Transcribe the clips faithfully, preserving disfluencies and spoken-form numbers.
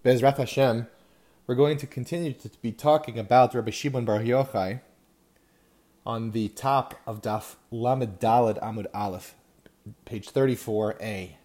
Be'ezrat Hashem, we're going to continue to be talking about Rabbi Shimon Bar Yochai on the top of Daf Lamed Daled Amud Aleph, page thirty-four A.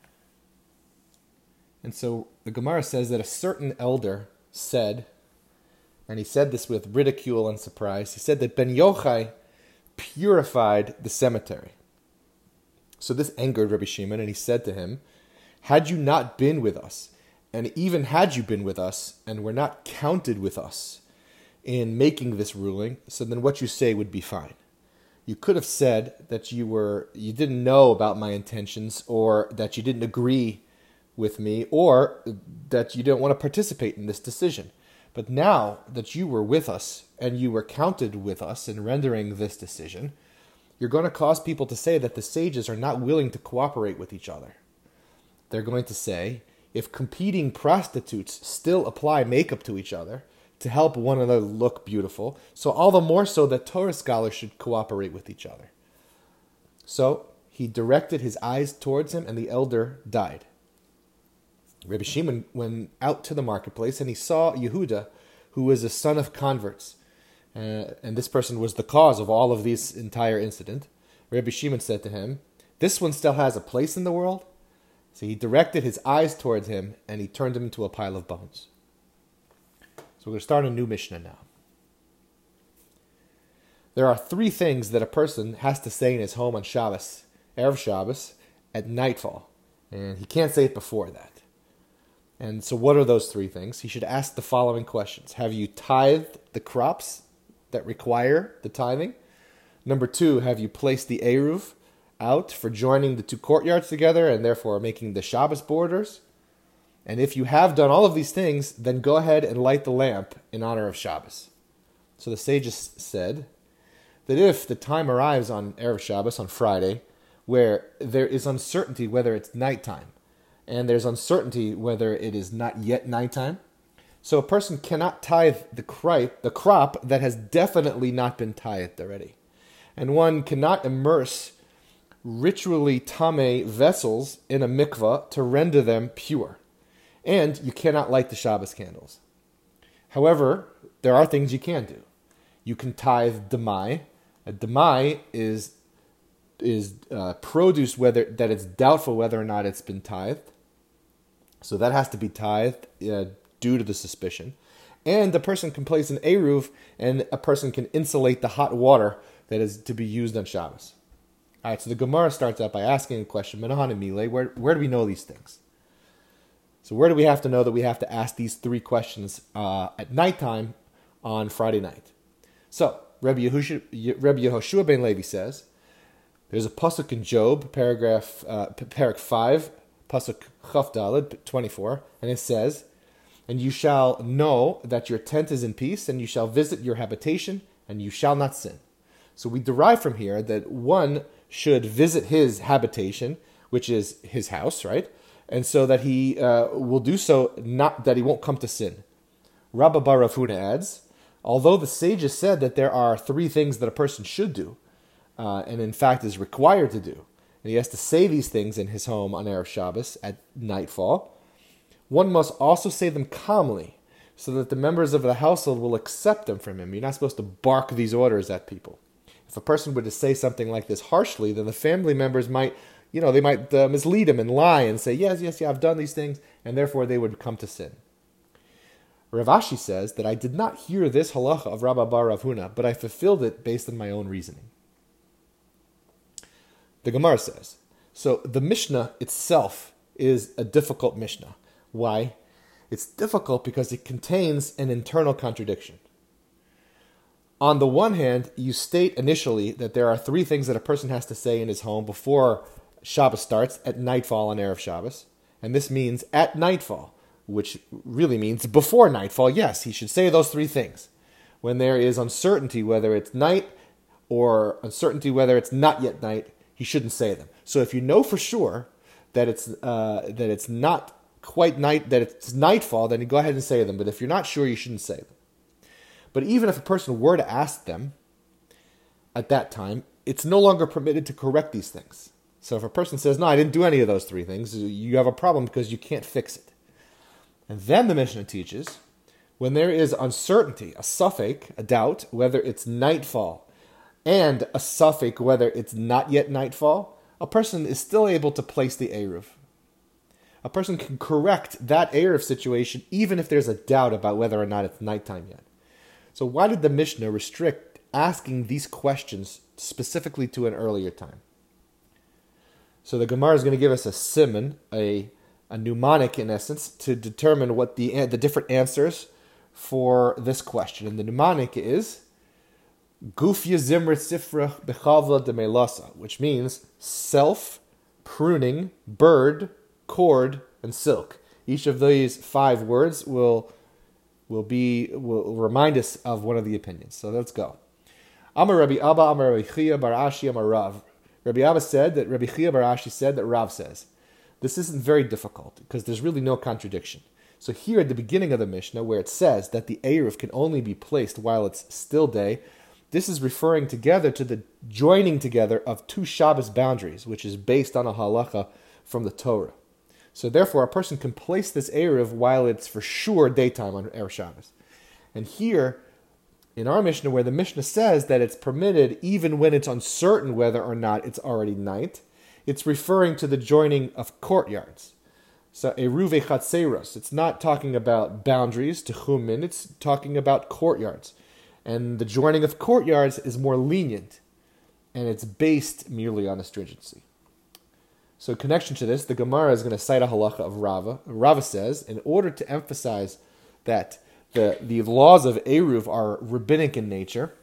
And so the Gemara says that a certain elder said, and he said this with ridicule and surprise, he said that Ben Yochai purified the cemetery. So this angered Rabbi Shimon, and he said to him, had you not been with us, and even had you been with us, and were not counted with us in making this ruling, so then what you say would be fine. You could have said that you were you didn't know about my intentions, or that you didn't agree with me, or that you didn't want to participate in this decision. But now that you were with us, and you were counted with us in rendering this decision, you're going to cause people to say that the sages are not willing to cooperate with each other. They're going to say, if competing prostitutes still apply makeup to each other to help one another look beautiful, so all the more so that Torah scholars should cooperate with each other. So he directed his eyes towards him, and the elder died. Rabbi Shimon went out to the marketplace, and he saw Yehuda, who was a son of converts. Uh, and this person was the cause of all of this entire incident. Rabbi Shimon said to him, this one still has a place in the world? So he directed his eyes towards him, and he turned him into a pile of bones. So we're going to start a new Mishnah now. There are three things that a person has to say in his home on Shabbos, Erev Shabbos, at nightfall. And he can't say it before that. And so what are those three things? He should ask the following questions. Have you tithed the crops that require the tithing? Number two, have you placed the Eruv out for joining the two courtyards together and therefore making the Shabbos borders? And if you have done all of these things, then go ahead and light the lamp in honor of Shabbos. So the sages said that if the time arrives on Erev Shabbos, on Friday, where there is uncertainty whether it's nighttime, and there's uncertainty whether it is not yet nighttime, so a person cannot tithe the crop, the crop that has definitely not been tithed already. And one cannot immerse ritually tameh vessels in a mikvah to render them pure. And you cannot light the Shabbos candles. However, there are things you can do. You can tithe demai. A demai is is uh, produce whether that it's doubtful whether or not it's been tithed. So that has to be tithed uh, due to the suspicion. And a person can place an eruv, and a person can insulate the hot water that is to be used on Shabbos. All right, so the Gemara starts out by asking a question, Menahan and Mile, where, where do we know these things? So where do we have to know that we have to ask these three questions uh, at nighttime on Friday night? So, Rabbi Yehoshua, Rabbi Yehoshua ben Levi says, there's a pasuk in Job, paragraph, uh, parak five, pasuk Chaf Daled, twenty-four, and it says, and you shall know that your tent is in peace, and you shall visit your habitation, and you shall not sin. So we derive from here that one should visit his habitation, which is his house, right? And so that he uh, will do so, not that he won't come to sin. Rabba bar Rav Huna adds, although the sages said that there are three things that a person should do, uh, and in fact is required to do, and he has to say these things in his home on Erev Shabbos at nightfall, one must also say them calmly, so that the members of the household will accept them from him. You're not supposed to bark these orders at people. If a person were to say something like this harshly, then the family members might, you know, they might uh, mislead him and lie and say, yes, yes, yeah, I've done these things, and therefore they would come to sin. Rav Ashi says that I did not hear this halacha of Rabba bar Rav Huna, but I fulfilled it based on my own reasoning. The Gemara says, so the Mishnah itself is a difficult Mishnah. Why? It's difficult because it contains an internal contradiction. On the one hand, you state initially that there are three things that a person has to say in his home before Shabbos starts, at nightfall on Erev Shabbos. And this means at nightfall, which really means before nightfall. Yes, he should say those three things. When there is uncertainty whether it's night or uncertainty whether it's not yet night, he shouldn't say them. So if you know for sure that it's uh, that it's not quite night, that it's nightfall, then you go ahead and say them. But if you're not sure, you shouldn't say them. But even if a person were to ask them at that time, it's no longer permitted to correct these things. So if a person says, no, I didn't do any of those three things, you have a problem because you can't fix it. And then the Mishnah teaches, when there is uncertainty, a suffix, a doubt, whether it's nightfall, and a suffix, whether it's not yet nightfall, a person is still able to place the Eruv. A person can correct that Eruv situation even if there's a doubt about whether or not it's nighttime yet. So why did the Mishnah restrict asking these questions specifically to an earlier time? So the Gemara is going to give us a siman, a, a mnemonic in essence, to determine what the the different answers for this question. And the mnemonic is Gufya Zimrit Sifra Bechavla de Melasa, which means self, pruning, bird, cord, and silk. Each of these five words will will be will remind us of one of the opinions. So let's go. Amar Rabbi Abba, Amar Rabbi Chia Bar Ashi, Amar Rav. Rabbi Abba said that Rabbi Chia Bar Ashi said that Rav says. This isn't very difficult because there's really no contradiction. So here at the beginning of the Mishnah, where it says that the Eruv can only be placed while it's still day, this is referring together to the joining together of two Shabbos boundaries, which is based on a halacha from the Torah. So therefore, a person can place this Eruv while it's for sure daytime on Erev Shabbos. And here, in our Mishnah, where the Mishnah says that it's permitted even when it's uncertain whether or not it's already night, it's referring to the joining of courtyards. So Eruve Chatzeros, it's not talking about boundaries, Techumin, it's talking about courtyards. And the joining of courtyards is more lenient, and it's based merely on astringency. So in connection to this, the Gemara is going to cite a halacha of Rava. Rava says, in order to emphasize that the, the laws of Eruv are rabbinic in nature,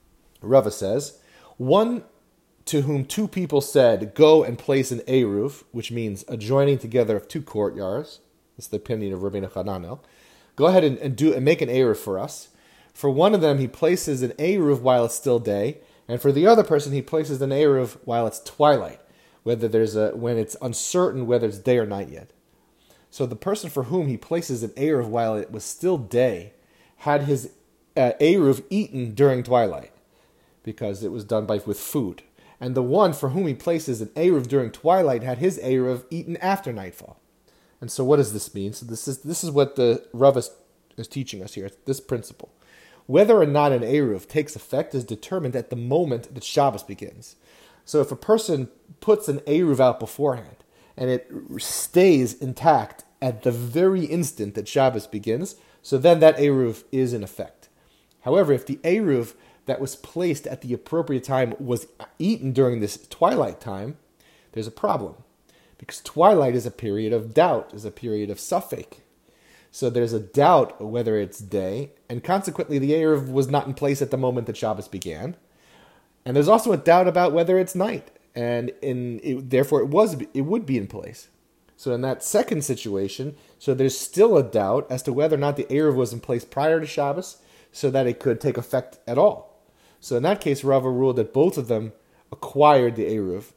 Rava says, one to whom two people said, go and place an Eruv, which means a joining together of two courtyards, that's the opinion of Rabbeinu Hananel, go ahead and, and do and make an Eruv for us. For one of them, he places an Eruv while it's still day, and for the other person, he places an Eruv while it's twilight, whether there's a when it's uncertain whether it's day or night yet. So the person for whom he places an Eruv while it was still day had his uh, Eruv eaten during twilight, because it was done by with food. And the one for whom he places an Eruv during twilight had his Eruv eaten after nightfall. And so what does this mean? So this is this is what the Rav is, is teaching us here, this principle. Whether or not an Eruv takes effect is determined at the moment that Shabbos begins. So if a person puts an Eruv out beforehand, and it stays intact at the very instant that Shabbos begins, so then that Eruv is in effect. However, if the Eruv that was placed at the appropriate time was eaten during this twilight time, there's a problem. Because twilight is a period of doubt, is a period of suffix. So there's a doubt whether it's day, and consequently the Eruv was not in place at the moment that Shabbos began. And there's also a doubt about whether it's night, and in it, therefore it was it would be in place. So in that second situation, so there's still a doubt as to whether or not the Eruv was in place prior to Shabbos, so that it could take effect at all. So in that case, Rava ruled that both of them acquired the Eruv.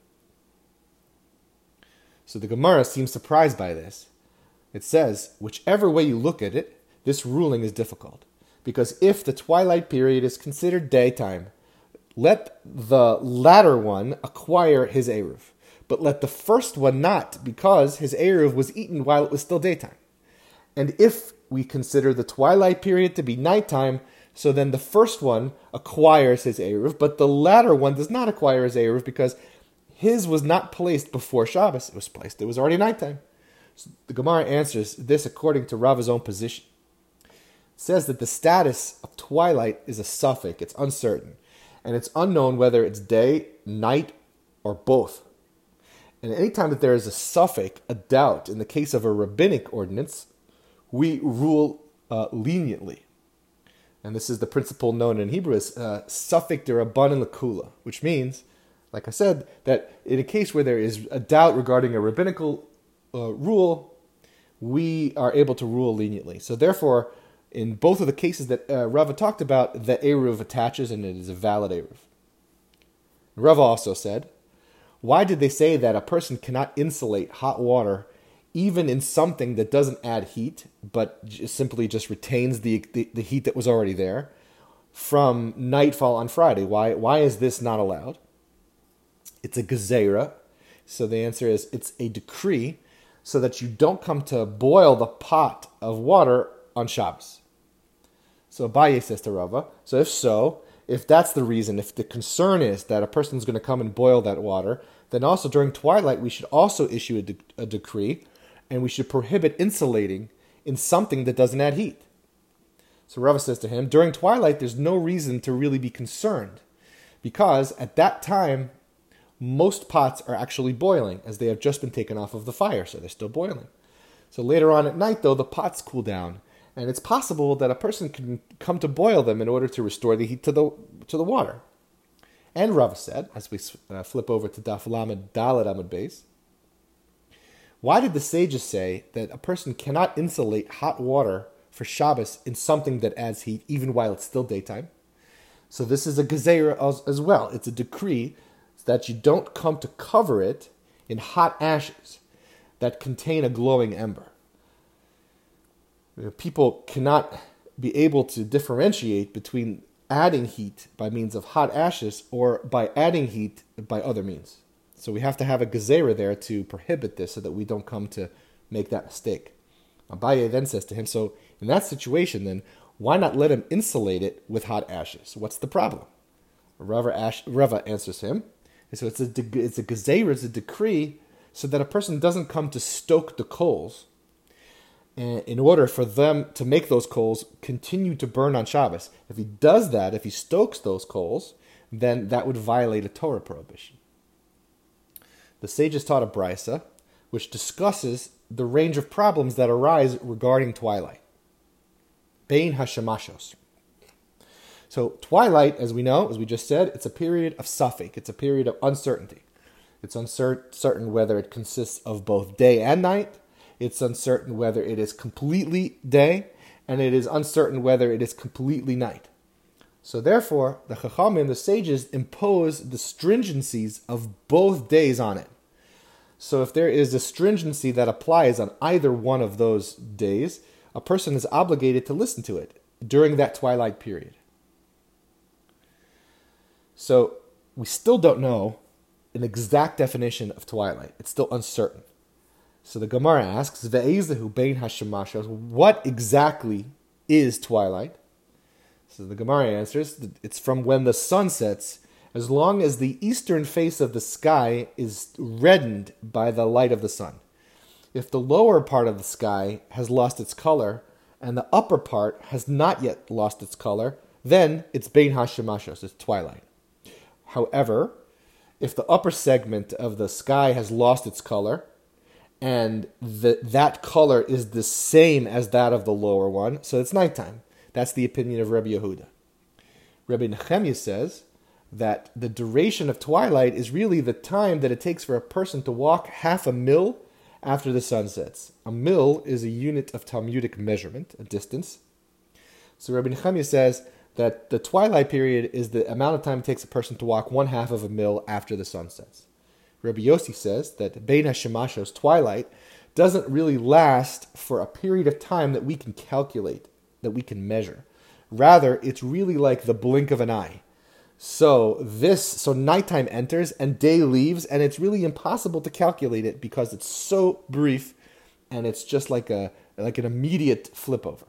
So the Gemara seems surprised by this. It says, whichever way you look at it, this ruling is difficult. Because if the twilight period is considered daytime, let the latter one acquire his Eruv. But let the first one not, because his Eruv was eaten while it was still daytime. And if we consider the twilight period to be nighttime, so then the first one acquires his Eruv, but the latter one does not acquire his Eruv because his was not placed before Shabbos. It was placed, it was already nighttime. So the Gemara answers this according to Rava's own position. It says that the status of twilight is a suffix, it's uncertain. And it's unknown whether it's day, night, or both. And anytime that there is a suffix, a doubt, in the case of a rabbinic ordinance, we rule uh, leniently. And this is the principle known in Hebrew as uh, suffix derabanan lekula, which means, like I said, that in a case where there is a doubt regarding a rabbinical uh, rule, we are able to rule leniently. So therefore, in both of the cases that uh, Rava talked about, the Eruv attaches and it is a valid Eruv. Rava also said, why did they say that a person cannot insulate hot water even in something that doesn't add heat, but just simply just retains the, the, the heat that was already there from nightfall on Friday? Why, why is this not allowed? It's a gezerah. So the answer is it's a decree so that you don't come to boil the pot of water on Shabbos. So Abaye says to Rava, so if so, if that's the reason, if the concern is that a person's going to come and boil that water, then also during twilight we should also issue a, de- a decree, and we should prohibit insulating in something that doesn't add heat. So Rava says to him, during twilight there's no reason to really be concerned, because at that time most pots are actually boiling, as they have just been taken off of the fire, so they're still boiling. So later on at night, though, the pots cool down, and it's possible that a person can come to boil them in order to restore the heat to the to the water. And Rava said, as we uh, flip over to Daf Lamed Daled Amud Beis, why did the sages say that a person cannot insulate hot water for Shabbos in something that adds heat, even while it's still daytime? So this is a gezerah as, as well. It's a decree that you don't come to cover it in hot ashes that contain a glowing ember. People cannot be able to differentiate between adding heat by means of hot ashes or by adding heat by other means. So we have to have a gezerah there to prohibit this so that we don't come to make that mistake. Abaye then says to him, so in that situation then, why not let him insulate it with hot ashes? What's the problem? Rava, Ash, Rava answers him. So it's a, it's a gezerah, it's a decree, so that a person doesn't come to stoke the coals in order for them to make those coals continue to burn on Shabbos. If he does that, if he stokes those coals, then that would violate a Torah prohibition. The sages taught a brisa, which discusses the range of problems that arise regarding twilight. Bein hashamashos. So twilight, as we know, as we just said, it's a period of suffix. It's a period of uncertainty. It's uncertain whether it consists of both day and night. It's uncertain whether it is completely day, and it is uncertain whether it is completely night. So therefore, the Chachamim, the sages, impose the stringencies of both days on it. So if there is a stringency that applies on either one of those days, a person is obligated to listen to it during that twilight period. So we still don't know an exact definition of twilight. It's still uncertain. So the Gemara asks, Ve'ezehu bein hashemashos, what exactly is twilight? So the Gemara answers, it's from when the sun sets, as long as the eastern face of the sky is reddened by the light of the sun. If the lower part of the sky has lost its color, and the upper part has not yet lost its color, then it's bein hashemashos, it's twilight. However, if the upper segment of the sky has lost its color, and the, that color is the same as that of the lower one, so it's nighttime. That's the opinion of Rabbi Yehuda. Rabbi Nechemia says that the duration of twilight is really the time that it takes for a person to walk half a mil after the sun sets. A mil is a unit of Talmudic measurement, a distance. So Rabbi Nechemia says that the twilight period is the amount of time it takes a person to walk one half of a mil after the sun sets. Rabbi Yossi says that Bein HaShemashos, twilight, doesn't really last for a period of time that we can calculate, that we can measure. Rather, it's really like the blink of an eye. So this, so nighttime enters and day leaves, and it's really impossible to calculate it because it's so brief, and it's just like a like an immediate flip over.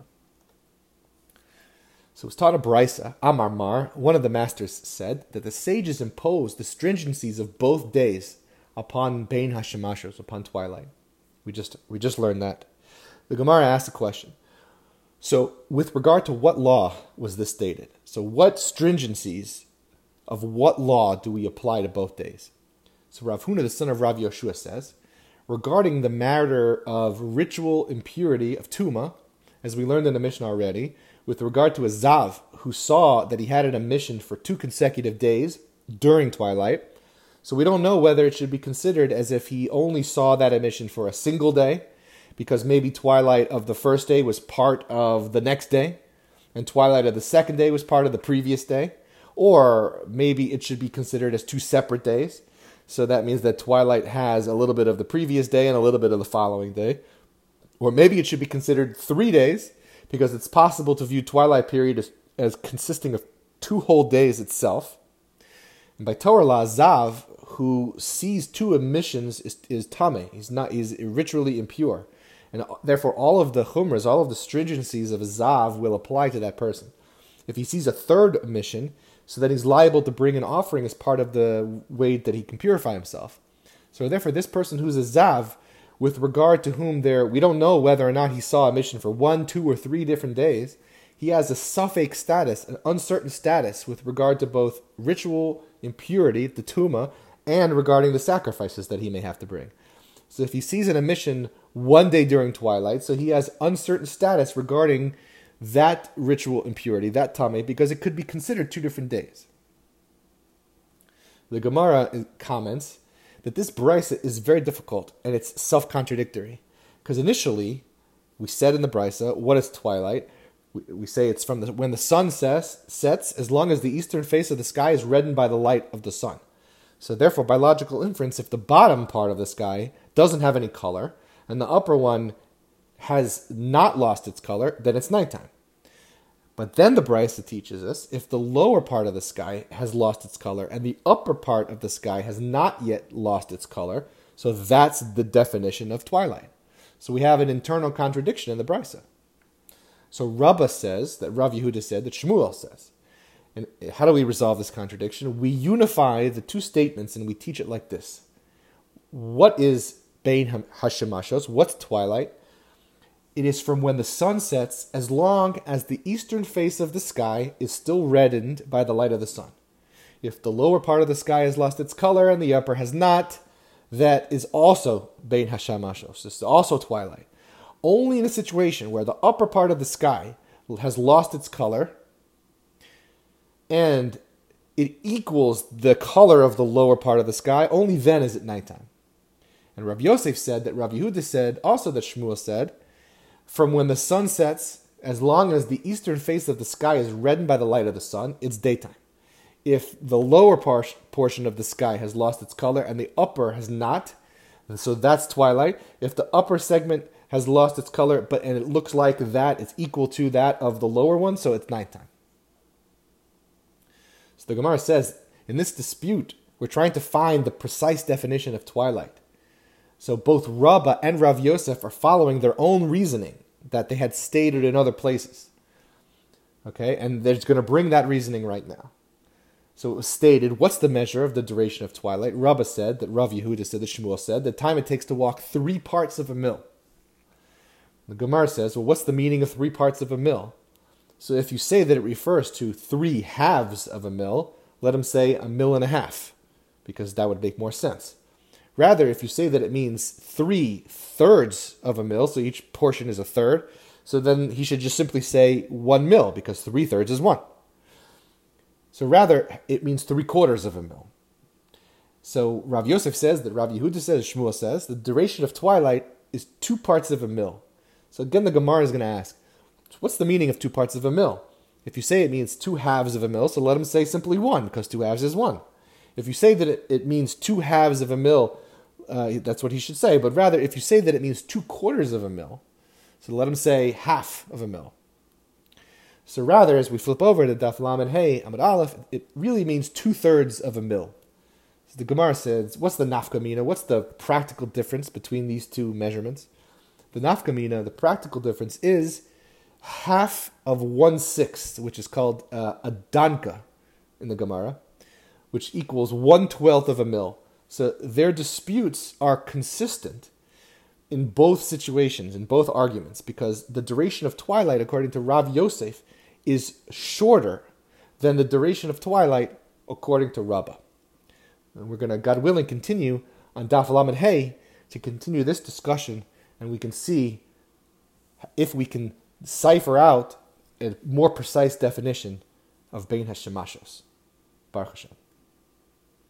So it was taught a brisa, Amar Mar, one of the masters said that the sages imposed the stringencies of both days upon Bein HaShemashos, upon twilight. We just we just learned that. The Gemara asked a question. So with regard to what law was this stated? So what stringencies of what law do we apply to both days? So Rav Huna, the son of Rav Yoshua, says, regarding the matter of ritual impurity of Tuma, as we learned in the Mishnah already, with regard to a Zav who saw that he had an emission for two consecutive days during twilight, so we don't know whether it should be considered as if he only saw that emission for a single day, because maybe twilight of the first day was part of the next day, and twilight of the second day was part of the previous day, or maybe it should be considered as two separate days. So that means that twilight has a little bit of the previous day and a little bit of the following day. Or maybe it should be considered three days, because it's possible to view twilight period as, as consisting of two whole days itself. And by Torah law, Zav, who sees two emissions is, is tame. He's not. He's ritually impure, and therefore all of the chumras, all of the stringencies of a zav will apply to that person. If he sees a third emission, so that he's liable to bring an offering as part of the way that he can purify himself. So therefore, this person who's a zav, with regard to whom there, we don't know whether or not he saw a mission for one, two, or three different days. He has a suffix status, an uncertain status with regard to both ritual impurity, the tuma, and regarding the sacrifices that he may have to bring. So if he sees an emission one day during twilight, so he has uncertain status regarding that ritual impurity, that tame, because it could be considered two different days. The Gemara comments that this brisa is very difficult and it's self-contradictory. Because initially, we said in the brisa, what is twilight? We, we say it's from the, when the sun sets, sets, as long as the eastern face of the sky is reddened by the light of the sun. So therefore, by logical inference, if the bottom part of the sky doesn't have any color, and the upper one has not lost its color, then it's nighttime. But then the brisa teaches us, if the lower part of the sky has lost its color and the upper part of the sky has not yet lost its color, so that's the definition of twilight. So we have an internal contradiction in the brisa. So Rabbah says, that Rav Yehuda said, that Shmuel says. And how do we resolve this contradiction? We unify the two statements and we teach it like this. What is Bein Hashemashos? What's twilight? It is from when the sun sets, as long as the eastern face of the sky is still reddened by the light of the sun. If the lower part of the sky has lost its color and the upper has not, that is also Bein Hashamashos. This is also twilight. Only in a situation where the upper part of the sky has lost its color and it equals the color of the lower part of the sky, only then is it nighttime. And Rabbi Yosef said that Rabbi Yehuda said, also that Shmuel said, from when the sun sets, as long as the eastern face of the sky is reddened by the light of the sun, it's daytime. If the lower par- portion of the sky has lost its color and the upper has not, so that's twilight. If the upper segment has lost its color, but and it looks like that it's equal to that of the lower one, so it's nighttime. So the Gemara says, in this dispute, we're trying to find the precise definition of twilight. So both Rabbah and Rav Yosef are following their own reasoning that they had stated in other places. Okay, and they're going to bring that reasoning right now. So it was stated, what's the measure of the duration of twilight? Rabbah said, that Rav Yehuda said, that Shmuel said, the time it takes to walk three parts of a mill. The Gemara says, well, what's the meaning of three parts of a mill? So if you say that it refers to three halves of a mill, let him say a mill and a half, because that would make more sense. Rather, if you say that it means three thirds of a mill, so each portion is a third, so then he should just simply say one mill, because three thirds is one. So rather, it means three quarters of a mill. So Rav Yosef says that Rav Yehuda says, Shmuel says, the duration of twilight is two parts of a mill. So again, the Gemara is going to ask, what's the meaning of two parts of a mill? If you say it means two halves of a mill, so let him say simply one, because two halves is one. If you say that it, it means two halves of a mill, uh, that's what he should say. But rather, if you say that it means two quarters of a mill, so let him say half of a mill. So rather, as we flip over to Daf Lamed Hey Amud Aleph, it really means two thirds of a mill. So the Gemara says, what's the nafka mina? What's the practical difference between these two measurements? The nafka mina, the practical difference is half of one sixth, which is called uh, a danka in the Gemara, which equals one twelfth of a mill. So their disputes are consistent in both situations, in both arguments, because the duration of twilight, according to Rav Yosef, is shorter than the duration of twilight according to Rabbah. And we're going to, God willing, continue on Daf Lamed Hey to continue this discussion, and we can see if we can cipher out a more precise definition of Bein Hashemashos. Baruch Hashem.